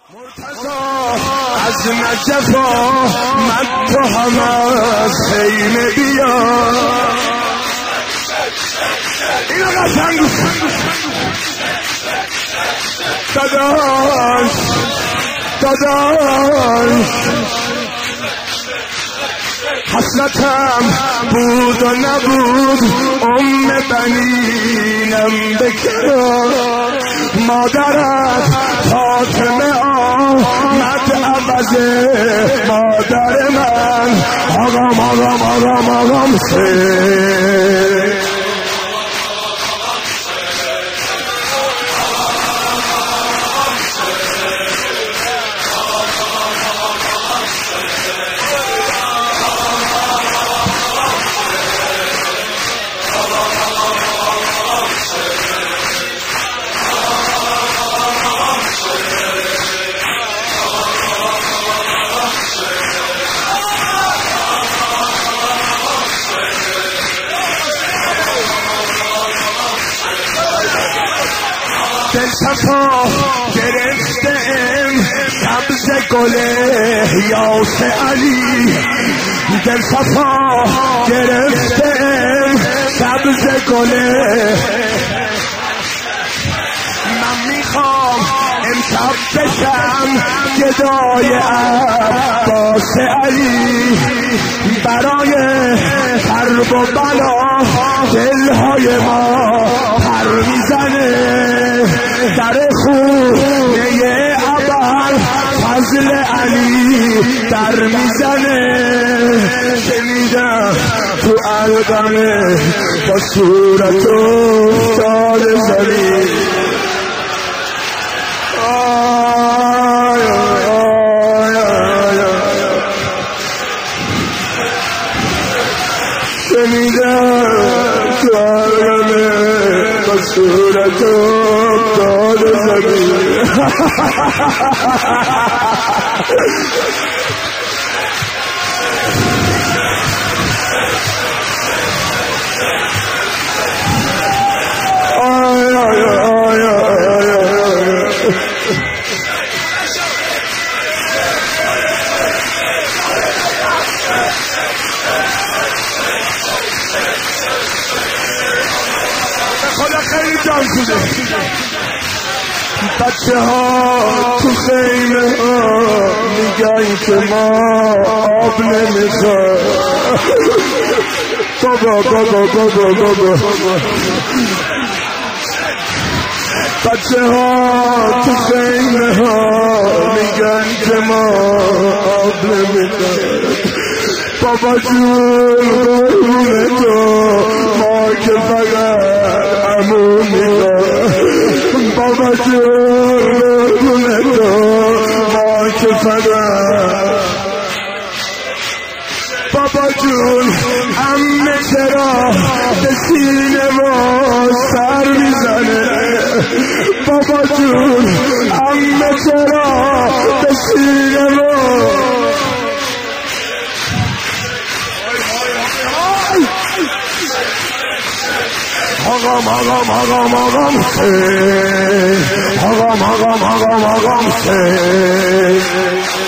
مرتضا از نجفا من تو هم از خیمه بیا اینو قشنگ داداش حسرتم بود و نبود بنینم بکرا مادرت فاطمه آمد عوض مادر من آقام سه دل صفا گرفتم سبز گل یاس علی دل صفا گرفتم سبز گل من میخوام امشب بشم گدای عباس علی برای حرب و بلا دلهای ما پر میزنه در خونه ابر فضل علی در میزنه شنیدم تو القمه با صورت و سال زلی شنیدم تو القمه با صورت و سال زلی خدا خیلی جان شده بچه ها تو خیمه ها میگن که ما آب نمیخواد بابا بچه ها تو خیمه ها میگن که ما آب نمیخواد بابا جون قربون تو ما که فقط عمو میخواد بابا جون قربون تو ما که فقط بابا جون عمه چرا به سینه ما سر میزنه بابا جون عمه چرا به سینه ما آقام سه